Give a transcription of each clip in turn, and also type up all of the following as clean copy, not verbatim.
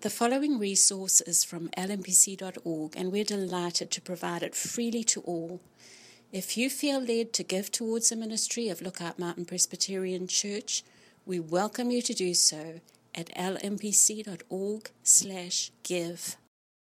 The following resource is from lmpc.org, and we're delighted to provide it freely to all. If you feel led to give towards the ministry of Lookout Mountain Presbyterian Church, we welcome you to do so at lmpc.org/give.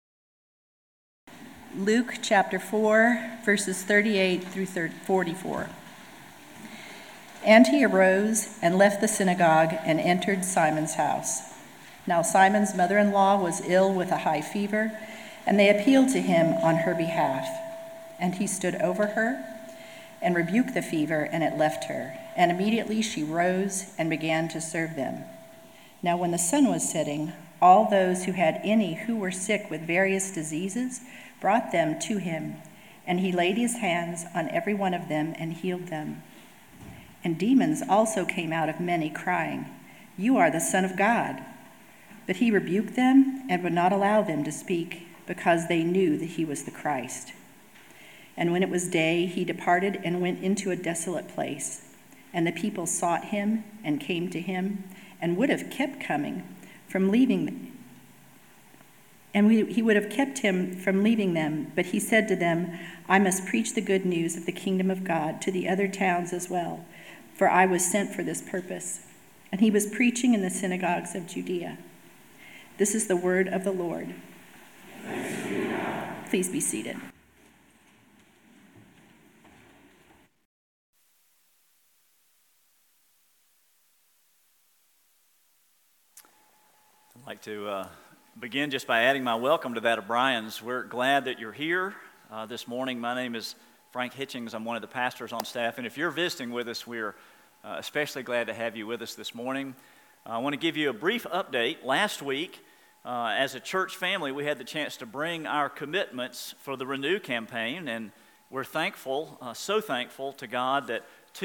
Luke chapter 4, verses 38 through 44. And he arose and left the synagogue and entered Simon's house. Now Simon's mother-in-law was ill with a high fever, and they appealed to him on her behalf. And he stood over her and rebuked the fever, and it left her. And immediately she rose and began to serve them. Now when the sun was setting, all those who had any who were sick with various diseases brought them to him, and he laid his hands on every one of them and healed them. And demons also came out of many, crying, "You are the Son of God." But he rebuked them and would not allow them to speak, because they knew that he was the Christ. And when it was day, he departed and went into a desolate place. And the people sought him and came to him, and would have kept coming from leaving. He would have kept him from leaving them, but he said to them, "I must preach the good news of the kingdom of God to the other towns as well, for I was sent for this purpose." And he was preaching in the synagogues of Judea. This is the word of the Lord. Thanks be to God. Please be seated. I'd like to begin just by adding my welcome to that of Brian's. We're glad that you're here this morning. My name is Frank Hitchings. I'm one of the pastors on staff, and if you're visiting with us, we're especially glad to have you with us this morning. I want to give you a brief update. Last week, as a church family, we had the chance to bring our commitments for the Renew campaign, and we're thankful, so thankful to God that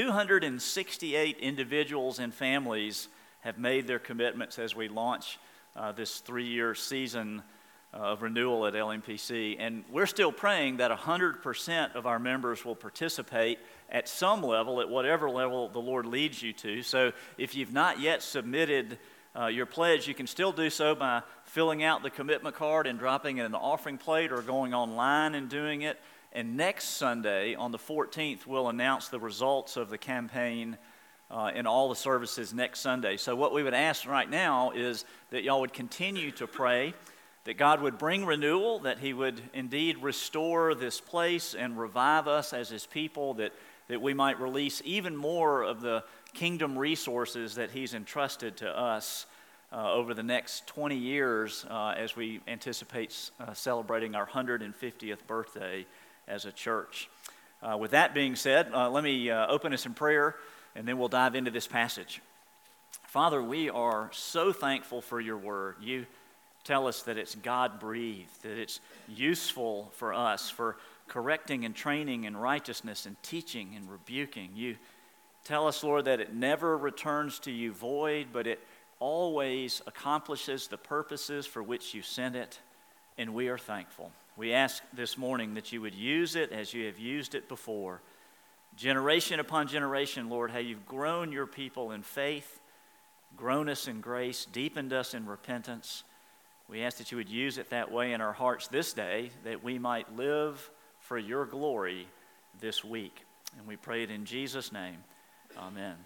268 individuals and families have made their commitments as we launch this 3-year season of renewal at LMPC. And we're still praying that 100% of our members will participate at some level, at whatever level the Lord leads you to. So if you've not yet submitted your pledge, you can still do so by filling out the commitment card and dropping it in the offering plate, or going online and doing it. And next Sunday, on the 14th, we'll announce the results of the campaign in all the services next Sunday. So what we would ask right now is that y'all would continue to pray that God would bring renewal, that He would indeed restore this place and revive us as His people, that we might release even more of the kingdom resources that He's entrusted to us over the next 20 years as we anticipate celebrating our 150th birthday as a church. With that being said, let me open us in prayer, and then we'll dive into this passage. Father, we are so thankful for your word. You tell us that it's God-breathed, that it's useful for us, for correcting and training in righteousness and teaching and rebuking. You tell us, Lord, that it never returns to you void, but it always accomplishes the purposes for which you sent it, and we are thankful. We ask this morning that you would use it as you have used it before. Generation upon generation, Lord, how you've grown your people in faith, grown us in grace, deepened us in repentance. We ask that you would use it that way in our hearts this day, that we might live for your glory this week. And we pray it in Jesus' name. Amen.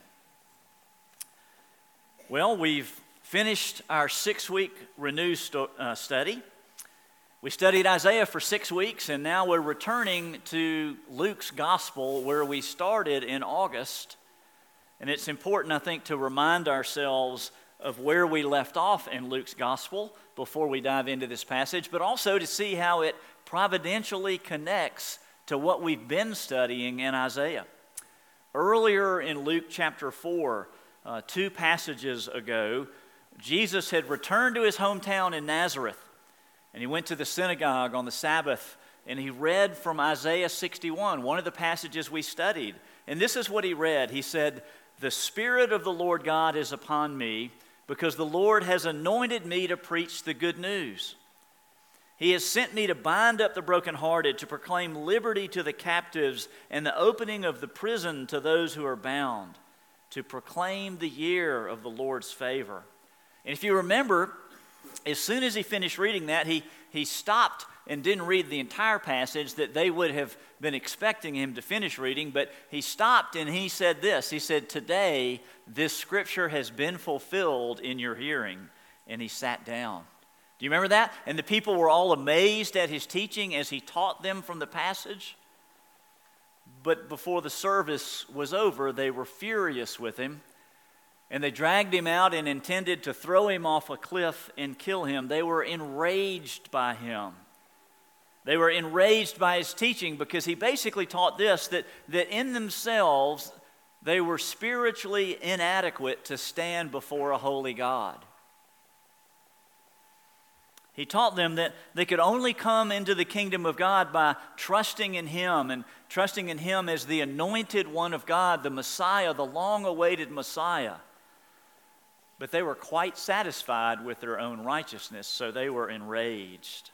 Well, we've finished our 6-week Renew study. We studied Isaiah for 6 weeks, and now we're returning to Luke's gospel, where we started in August. And it's important, I think, to remind ourselves of where we left off in Luke's gospel before we dive into this passage, but also to see how it providentially connects to what we've been studying in Isaiah. Earlier in Luke chapter 4, 2 passages ago, Jesus had returned to his hometown in Nazareth, and he went to the synagogue on the Sabbath, and he read from Isaiah 61, one of the passages we studied. And this is what he read. He said, "The Spirit of the Lord God is upon me, because the Lord has anointed me to preach the good news. He has sent me to bind up the brokenhearted, to proclaim liberty to the captives, and the opening of the prison to those who are bound, to proclaim the year of the Lord's favor." And if you remember, as soon as he finished reading that, he stopped and didn't read the entire passage that they would have been expecting him to finish reading, but he stopped and he said this. He said, "Today, this scripture has been fulfilled in your hearing." And he sat down. Do you remember that? And the people were all amazed at his teaching as he taught them from the passage. But before the service was over, they were furious with him. And they dragged him out and intended to throw him off a cliff and kill him. They were enraged by him. They were enraged by his teaching because he basically taught this, that in themselves they were spiritually inadequate to stand before a holy God. He taught them that they could only come into the kingdom of God by trusting in him and trusting in him as the anointed one of God, the Messiah, the long-awaited Messiah. But they were quite satisfied with their own righteousness, so they were enraged.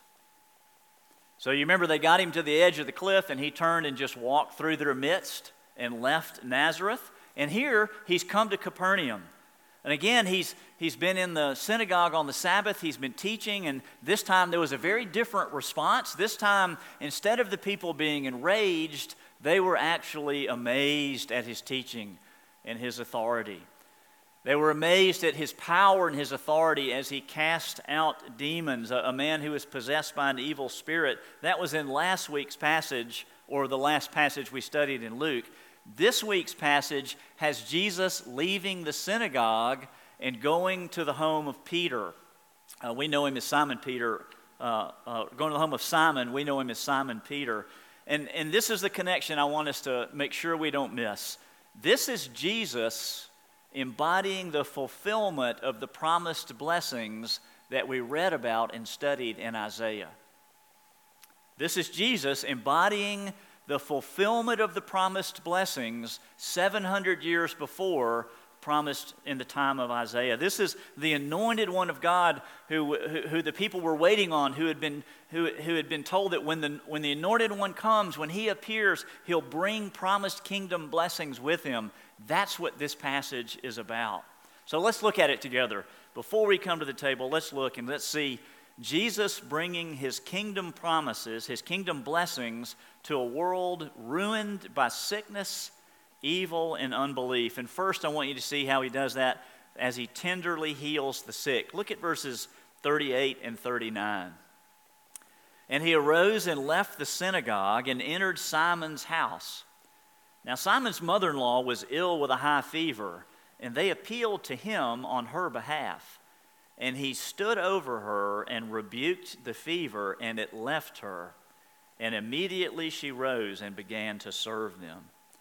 So you remember they got him to the edge of the cliff and he turned and just walked through their midst and left Nazareth. And here he's come to Capernaum. And again, he's been in the synagogue on the Sabbath. He's been teaching, and this time there was a very different response. This time, instead of the people being enraged, they were actually amazed at his teaching and his authority. They were amazed at his power and his authority as he cast out demons, a man who was possessed by an evil spirit. That was in last week's passage, or the last passage we studied in Luke. This week's passage has Jesus leaving the synagogue and going to the home of Peter. We know him as Simon Peter. Going to the home of Simon, we know him as Simon Peter. And this is the connection I want us to make sure we don't miss. This is Jesus embodying the fulfillment of the promised blessings that we read about and studied in Isaiah. This is Jesus embodying the fulfillment of the promised blessings 700 years before, promised in the time of Isaiah. This is the anointed one of God who the people were waiting on, who had been told that when the anointed one comes, when he appears, he'll bring promised kingdom blessings with him. That's what this passage is about. So let's look at it together. Before we come to the table, let's look and let's see Jesus bringing his kingdom promises, his kingdom blessings to a world ruined by sickness, evil, and unbelief. And first, I want you to see how he does that as he tenderly heals the sick. Look at verses 38 and 39. And he arose and left the synagogue and entered Simon's house. Now Simon's mother-in-law was ill with a high fever, and they appealed to him on her behalf. And he stood over her and rebuked the fever, and it left her. And immediately she rose and began to serve them.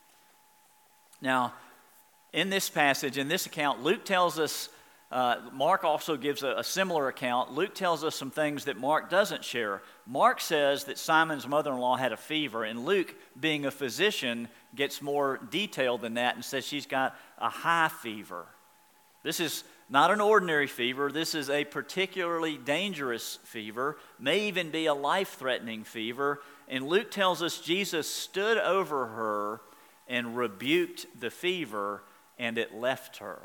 Now, in this passage, in this account, Luke tells us, Mark also gives a similar account. Luke tells us some things that Mark doesn't share. Mark says that Simon's mother-in-law had a fever, and Luke, being a physician, gets more detailed than that and says she's got a high fever. This is not an ordinary fever. This is a particularly dangerous fever, may even be a life-threatening fever. And Luke tells us Jesus stood over her and rebuked the fever, and it left her.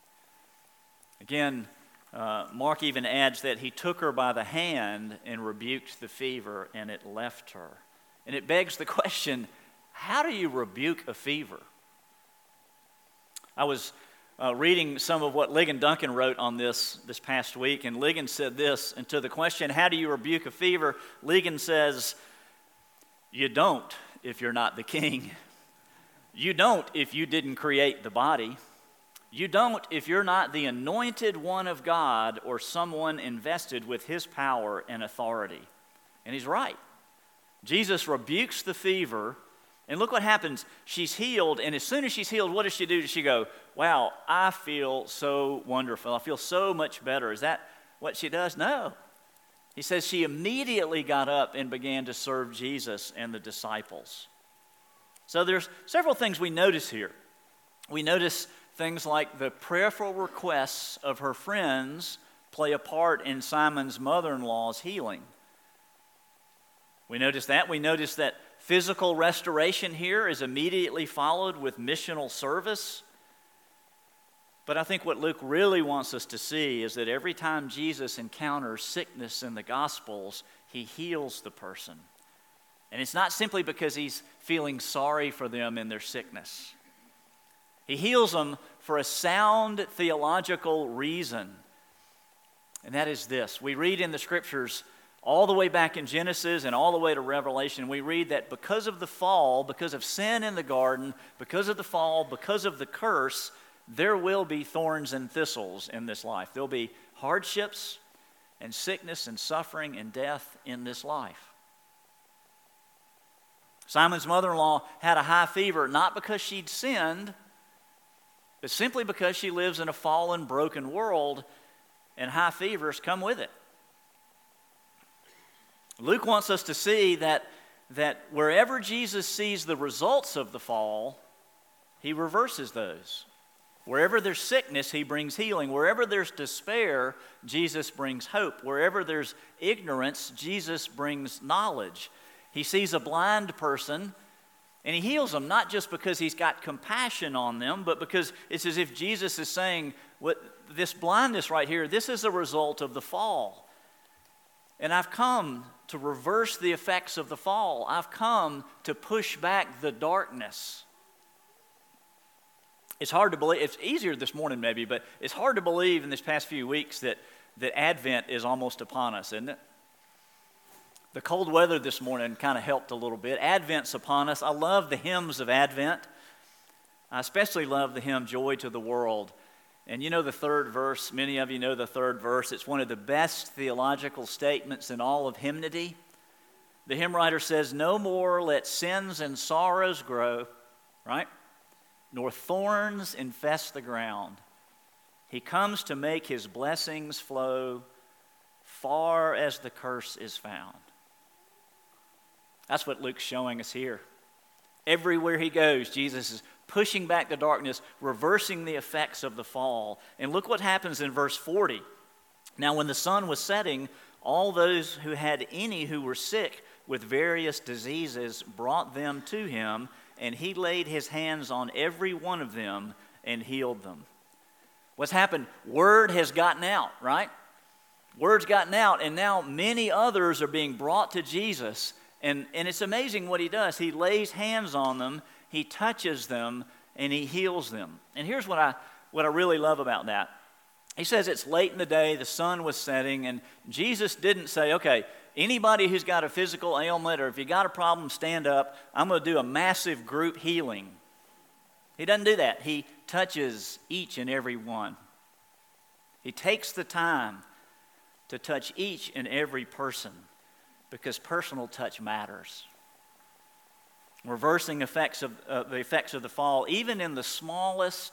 Again, Mark even adds that he took her by the hand and rebuked the fever, and it left her. And it begs the question, how do you rebuke a fever? I was reading some of what Ligon Duncan wrote on this past week, and Ligon said this, and to the question, how do you rebuke a fever? Ligon says, you don't if you're not the king. You don't if you didn't create the body. You don't if you're not the anointed one of God or someone invested with his power and authority. And he's right. Jesus rebukes the fever, and look what happens. She's healed, and as soon as she's healed, what does she do? Does she go, wow, I feel so wonderful. I feel so much better. Is that what she does? No. He says she immediately got up and began to serve Jesus and the disciples. So there's several things we notice here. We notice things like the prayerful requests of her friends play a part in Simon's mother-in-law's healing. We notice that. We notice that physical restoration here is immediately followed with missional service. But I think what Luke really wants us to see is that every time Jesus encounters sickness in the Gospels, he heals the person. And it's not simply because he's feeling sorry for them in their sickness. He heals them for a sound theological reason. And that is this. We read in the Scriptures all the way back in Genesis and all the way to Revelation, we read that because of the fall, because of sin in the garden, because of the fall, because of the curse, there will be thorns and thistles in this life. There'll be hardships and sickness and suffering and death in this life. Simon's mother-in-law had a high fever, not because she'd sinned, but simply because she lives in a fallen, broken world, and high fevers come with it. Luke wants us to see that wherever Jesus sees the results of the fall, he reverses those. Wherever there's sickness, he brings healing. Wherever there's despair, Jesus brings hope. Wherever there's ignorance, Jesus brings knowledge. He sees a blind person, and he heals them, not just because he's got compassion on them, but because it's as if Jesus is saying, this blindness right here, this is a result of the fall. And I've come to reverse the effects of the fall. I've come to push back the darkness. It's hard to believe, it's easier this morning maybe, but it's hard to believe in this past few weeks that Advent is almost upon us, isn't it? The cold weather this morning kind of helped a little bit. Advent's upon us. I love the hymns of Advent. I especially love the hymn, Joy to the World. And you know the third verse, many of you know the third verse. It's one of the best theological statements in all of hymnody. The hymn writer says, "No more let sins and sorrows grow," right? "Nor thorns infest the ground. He comes to make his blessings flow far as the curse is found." That's what Luke's showing us here. Everywhere he goes, Jesus is pushing back the darkness, reversing the effects of the fall. And look what happens in verse 40. "Now when the sun was setting, all those who had any who were sick with various diseases brought them to him, and he laid his hands on every one of them and healed them." What's happened? Word has gotten out, right? Word's gotten out, and now many others are being brought to Jesus. And it's amazing what he does. He lays hands on them, he touches them, and he heals them. And here's what I really love about that. He says it's late in the day, the sun was setting, and Jesus didn't say, okay, anybody who's got a physical ailment or if you got a problem, stand up. I'm going to do a massive group healing. He doesn't do that. He touches each and every one. He takes the time to touch each and every person because personal touch matters. Reversing the effects of the fall, even in the smallest,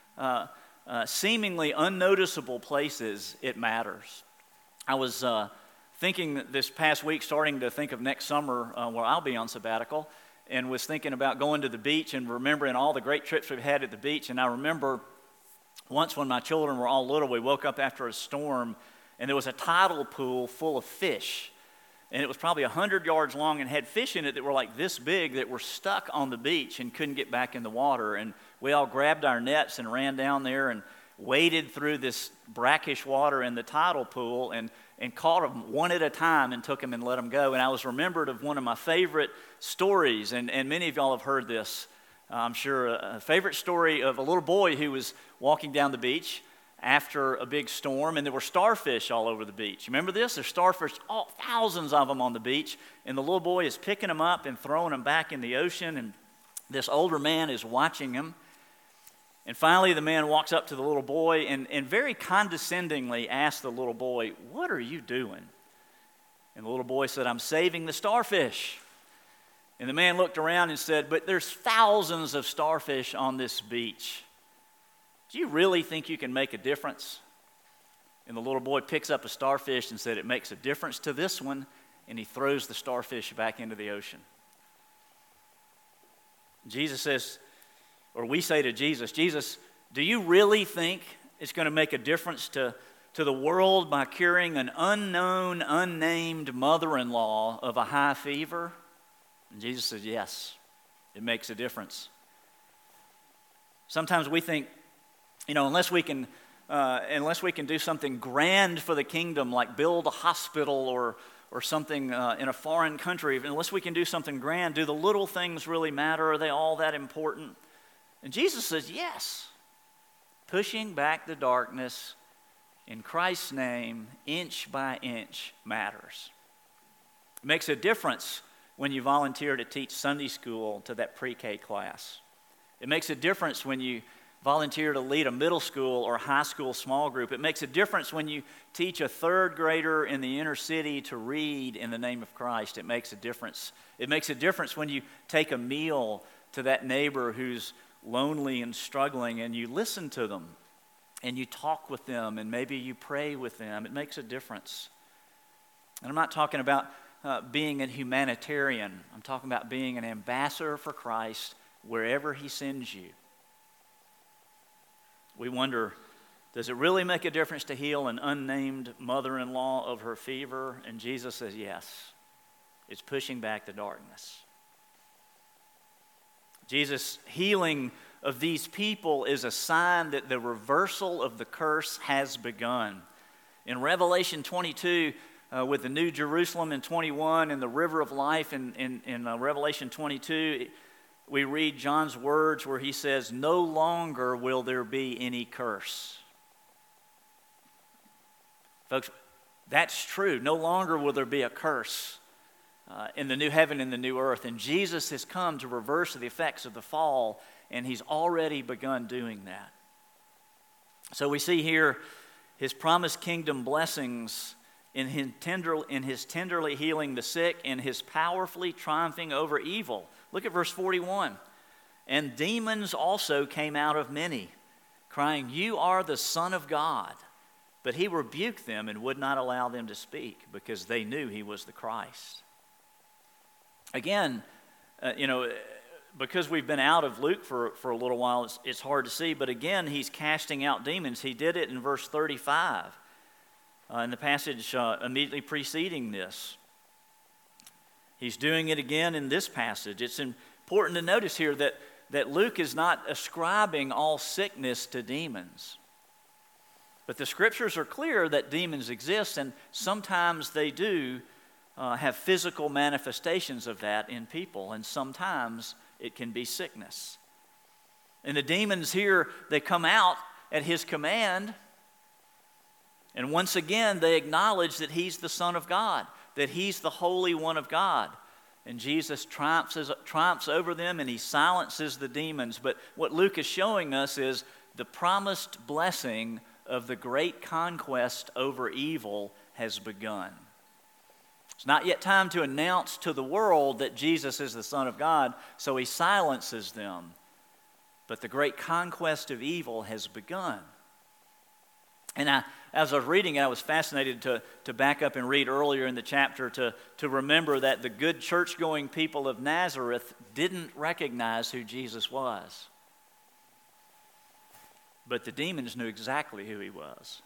seemingly unnoticeable places, it matters. I was thinking this past week, starting to think of next summer where I'll be on sabbatical, and was thinking about going to the beach and remembering all the great trips we've had at the beach. And I remember once when my children were all little, we woke up after a storm, and there was a tidal pool full of fish. And it was probably 100 yards long and had fish in it that were like this big that were stuck on the beach and couldn't get back in the water. And we all grabbed our nets and ran down there and waded through this brackish water in the tidal pool and caught them one at a time and took them and let them go. And I was remembered of one of my favorite stories, and many of y'all have heard this, I'm sure, a favorite story of a little boy who was walking down the beach after a big storm, and there were starfish all over the beach. Remember this? There's starfish, thousands of them on the beach, and the little boy is picking them up and throwing them back in the ocean, and this older man is watching him. And finally, the man walks up to the little boy and very condescendingly asks the little boy, "What are you doing?" And the little boy said, "I'm saving the starfish." And the man looked around and said, "But there's thousands of starfish on this beach. Do you really think you can make a difference?" And the little boy picks up a starfish and said, "It makes a difference to this one," and he throws the starfish back into the ocean. Jesus says, or we say to Jesus, "Jesus, do you really think it's going to make a difference to the world by curing an unknown, unnamed mother-in-law of a high fever?" And Jesus says, "Yes, it makes a difference." Sometimes we think Unless we can do something grand for the kingdom, like build a hospital or something in a foreign country, unless we can do something grand, do the little things really matter? Are they all that important? And Jesus says, yes. Pushing back the darkness in Christ's name, inch by inch, matters. It makes a difference when you volunteer to teach Sunday school to that pre-K class. It makes a difference when you volunteer to lead a middle school or high school small group. It makes a difference when you teach a third grader in the inner city to read in the name of Christ. It makes a difference. It makes a difference when you take a meal to that neighbor who's lonely and struggling, and you listen to them and you talk with them and maybe you pray with them. It makes a difference. And I'm not talking about being a humanitarian. I'm talking about being an ambassador for Christ wherever he sends you. We wonder, does it really make a difference to heal an unnamed mother-in-law of her fever? And Jesus says, yes. It's pushing back the darkness. Jesus' healing of these people is a sign that the reversal of the curse has begun. In Revelation 22, with the New Jerusalem in 21 and the river of life in Revelation 22, we read John's words where he says, no longer will there be any curse. Folks, that's true. No longer will there be a curse in the new heaven and the new earth. And Jesus has come to reverse the effects of the fall, and he's already begun doing that. So we see here his promised kingdom blessings in his tenderly healing the sick and his powerfully triumphing over evil. Look at verse 41. And demons also came out of many, crying, you are the Son of God. But he rebuked them and would not allow them to speak because they knew he was the Christ. Again, because we've been out of Luke for a little while, it's hard to see. But again, he's casting out demons. He did it in verse 35, in the passage immediately preceding this. He's doing it again in this passage. It's important to notice here that Luke is not ascribing all sickness to demons. But the scriptures are clear that demons exist, and sometimes they do have physical manifestations of that in people, and sometimes it can be sickness. And the demons here, they come out at his command, and once again they acknowledge that he's the Son of God, that he's the Holy One of God. And Jesus triumphs over them, and he silences the demons. But what Luke is showing us is the promised blessing of the great conquest over evil has begun. It's not yet time to announce to the world that Jesus is the Son of God, so he silences them. But the great conquest of evil has begun. And as I was reading it, I was fascinated to back up and read earlier in the chapter to remember that the good church-going people of Nazareth didn't recognize who Jesus was. But the demons knew exactly who he was.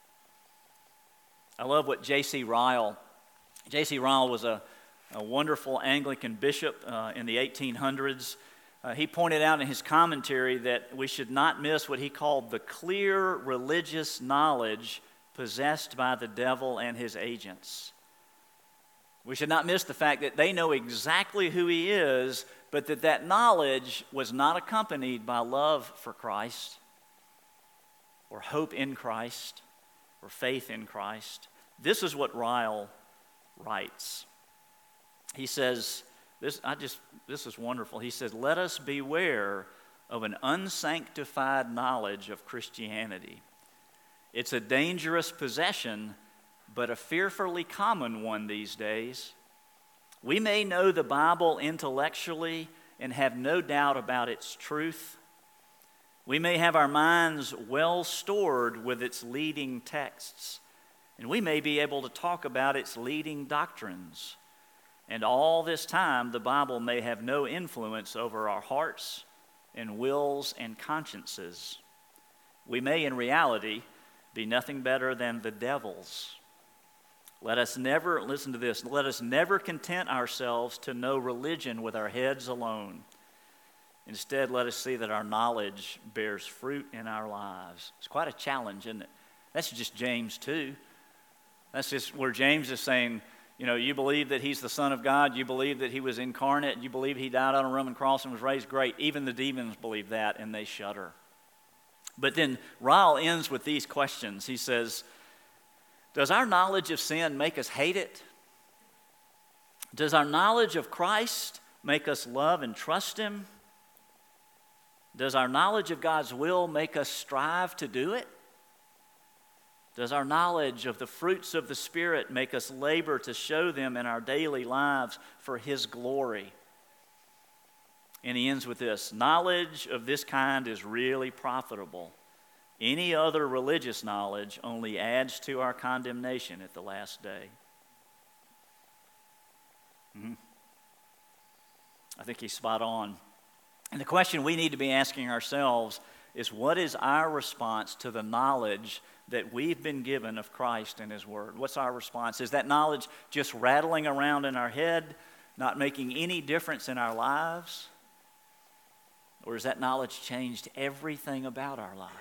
I love what J.C. Ryle was a wonderful Anglican bishop in the 1800s. He pointed out in his commentary that we should not miss what he called the clear religious knowledge possessed by the devil and his agents. We should not miss the fact that they know exactly who he is, but that knowledge was not accompanied by love for Christ, or hope in Christ, or faith in Christ. This is what Ryle writes. He says, this is wonderful. He says, let us beware of an unsanctified knowledge of Christianity. It's a dangerous possession, but a fearfully common one these days. We may know the Bible intellectually and have no doubt about its truth. We may have our minds well stored with its leading texts, and we may be able to talk about its leading doctrines. And all this time, the Bible may have no influence over our hearts and wills and consciences. We may, in reality, be nothing better than the devils. Let us never, listen to this, let us never content ourselves to know religion with our heads alone. Instead, let us see that our knowledge bears fruit in our lives. It's quite a challenge, isn't it? That's just James 2. That's just where James is saying, you believe that he's the Son of God, you believe that he was incarnate, you believe he died on a Roman cross and was raised, great. Even the demons believe that, and they shudder. But then Ryle ends with these questions. He says, does our knowledge of sin make us hate it? Does our knowledge of Christ make us love and trust him? Does our knowledge of God's will make us strive to do it? Does our knowledge of the fruits of the Spirit make us labor to show them in our daily lives for his glory? And he ends with this: knowledge of this kind is really profitable. Any other religious knowledge only adds to our condemnation at the last day. I think he's spot on. And the question we need to be asking ourselves is, what is our response to the knowledge that we've been given of Christ and his word? What's our response? Is that knowledge just rattling around in our head, not making any difference in our lives? Or has that knowledge changed everything about our lives?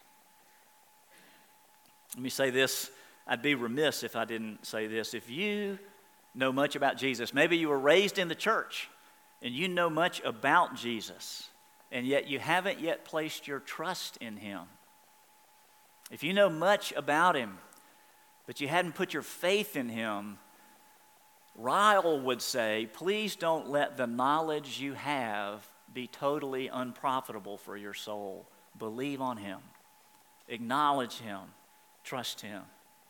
Let me say this. I'd be remiss if I didn't say this. If you know much about Jesus, maybe you were raised in the church and you know much about Jesus, and yet you haven't yet placed your trust in him. If you know much about him, but you hadn't put your faith in him, Ryle would say, please don't let the knowledge you have be totally unprofitable for your soul. Believe on him. Acknowledge him. Trust him.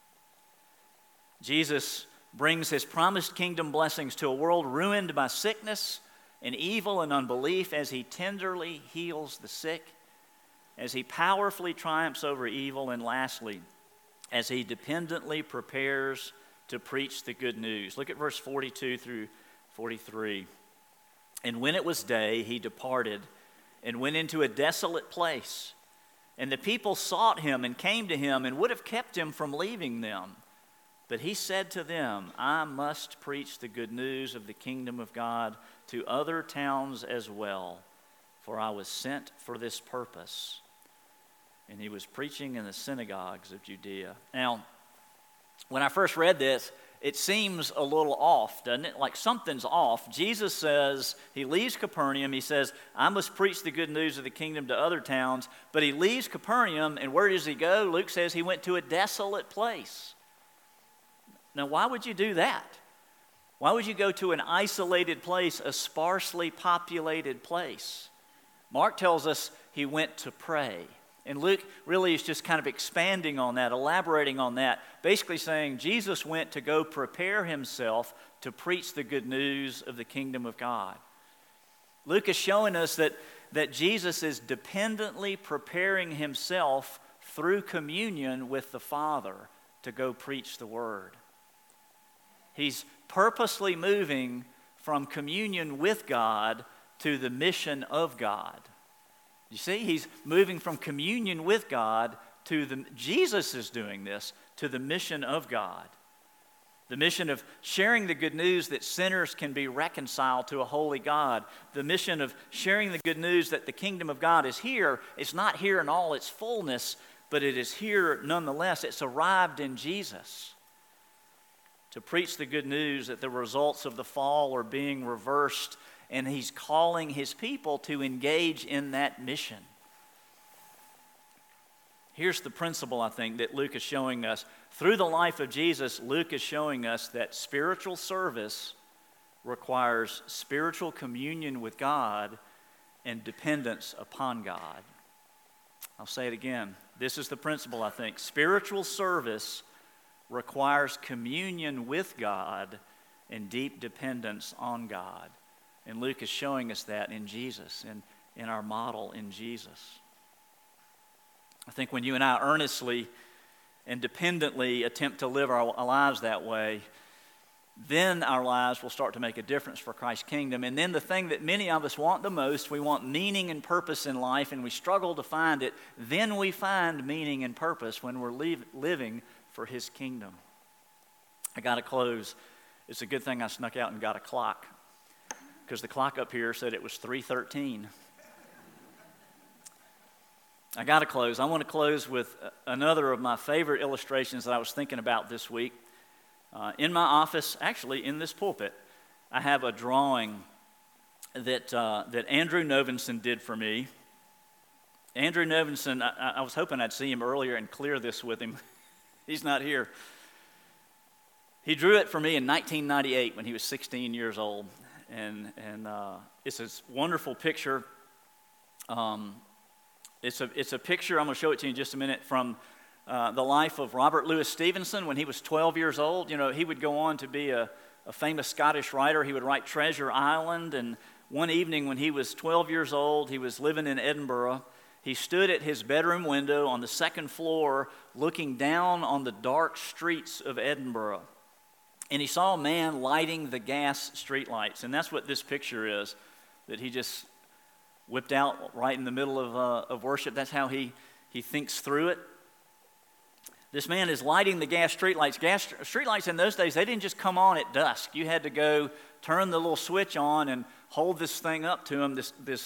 Jesus brings his promised kingdom blessings to a world ruined by sickness and evil and unbelief as he tenderly heals the sick, as he powerfully triumphs over evil, and lastly, as he dependently prepares to preach the good news. Look at verse 42 through 43. And when it was day, he departed and went into a desolate place. And the people sought him and came to him and would have kept him from leaving them. But he said to them, I must preach the good news of the kingdom of God to other towns as well, for I was sent for this purpose. And he was preaching in the synagogues of Judea. Now, when I first read this, it seems a little off, doesn't it? Like something's off. Jesus says, he leaves Capernaum. He says, I must preach the good news of the kingdom to other towns. But he leaves Capernaum, and where does he go? Luke says he went to a desolate place. Now, why would you do that? Why would you go to an isolated place, a sparsely populated place? Mark tells us he went to pray. And Luke really is just kind of expanding on that, elaborating on that, basically saying Jesus went to go prepare himself to preach the good news of the kingdom of God. Luke is showing us that Jesus is dependently preparing himself through communion with the Father to go preach the word. He's purposely moving from communion with God to the mission of God. You see, he's moving from communion with God to Jesus is doing this, to the mission of God. The mission of sharing the good news that sinners can be reconciled to a holy God. The mission of sharing the good news that the kingdom of God is here. It's not here in all its fullness, but it is here nonetheless. It's arrived in Jesus. To preach the good news that the results of the fall are being reversed, and he's calling his people to engage in that mission. Here's the principle, I think, that Luke is showing us. Through the life of Jesus, Luke is showing us that spiritual service requires spiritual communion with God and dependence upon God. I'll say it again. This is the principle, I think. Spiritual service requires communion with God and deep dependence on God. And Luke is showing us that in Jesus, in our model in Jesus. I think when you and I earnestly and dependently attempt to live our lives that way, then our lives will start to make a difference for Christ's kingdom. And then the thing that many of us want the most, we want meaning and purpose in life, and we struggle to find it. Then we find meaning and purpose when we're living for his kingdom. I got to close. It's a good thing I snuck out and got a clock, because the clock up here said it was 3:13. I got to close. I want to close with another of my favorite illustrations that I was thinking about this week. In my office, actually in this pulpit, I have a drawing that Andrew Novenson did for me. Andrew Novenson, I was hoping I'd see him earlier and clear this with him. He's not here. He drew it for me in 1998 when he was 16 years old. And it's this wonderful picture. It's a picture, I'm going to show it to you in just a minute, from the life of Robert Louis Stevenson when he was 12 years old. You know, he would go on to be a famous Scottish writer. He would write Treasure Island, and one evening when he was 12 years old, he was living in Edinburgh. He stood at his bedroom window on the second floor looking down on the dark streets of Edinburgh. And he saw a man lighting the gas streetlights. And that's what this picture is, that he just whipped out right in the middle of worship. That's how he thinks through it. This man is lighting the gas streetlights. Gas streetlights in those days, they didn't just come on at dusk. You had to go turn the little switch on and hold this thing up to him,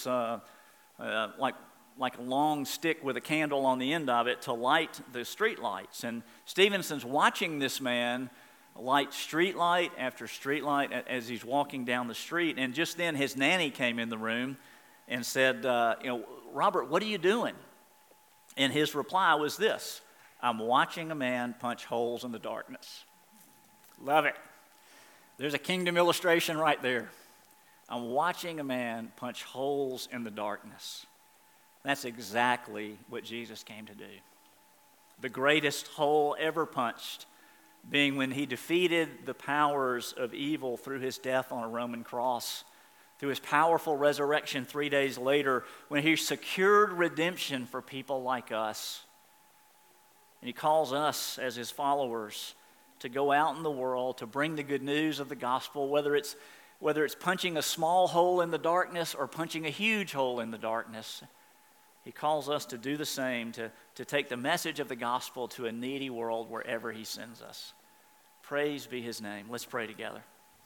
like a long stick with a candle on the end of it to light the street lights. And Stevenson's watching this man light street light after street light as he's walking down the street. And just then his nanny came in the room and said, Robert, what are you doing? And his reply was this: I'm watching a man punch holes in the darkness. Love it. There's a kingdom illustration right there. I'm watching a man punch holes in the darkness. That's exactly what Jesus came to do. The greatest hole ever punched being when he defeated the powers of evil through his death on a Roman cross, through his powerful resurrection 3 days later, when he secured redemption for people like us. And he calls us as his followers to go out in the world to bring the good news of the gospel, whether it's punching a small hole in the darkness or punching a huge hole in the darkness. He calls us to do the same, to take the message of the gospel to a needy world wherever he sends us. Praise be his name. Let's pray together.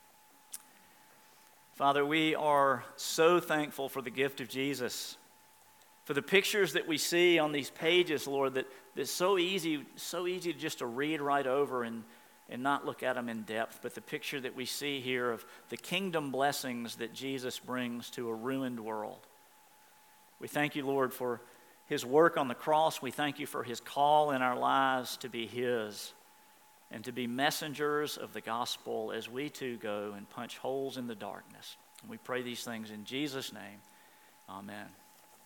Father, we are so thankful for the gift of Jesus, for the pictures that we see on these pages, Lord, that's so easy just to read right over and not look at them in depth, but the picture that we see here of the kingdom blessings that Jesus brings to a ruined world. We thank you, Lord, for his work on the cross. We thank you for his call in our lives to be his and to be messengers of the gospel as we too go and punch holes in the darkness. And we pray these things in Jesus' name. Amen.